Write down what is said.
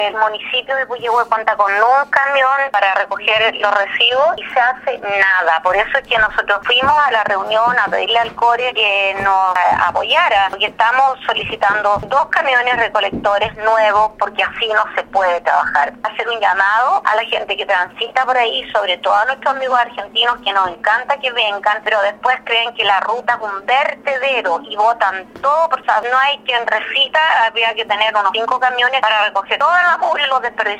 El municipio de Puyehue cuenta con un camión para recoger los residuos y se hace nada. Por eso es que nosotros fuimos a la reunión a pedirle al CORE que nos apoyara, porque estamos solicitando 2 camiones recolectores nuevos, porque así no se puede trabajar. Hacer un llamado a la gente que transita por ahí, sobre todo a nuestros amigos argentinos, que nos encanta que vengan, pero después creen que la ruta es un vertedero y botan todo. Por favor, no hay quien recita, había que tener unos 5 camiones para recoger toda la mugre y los desperdicios.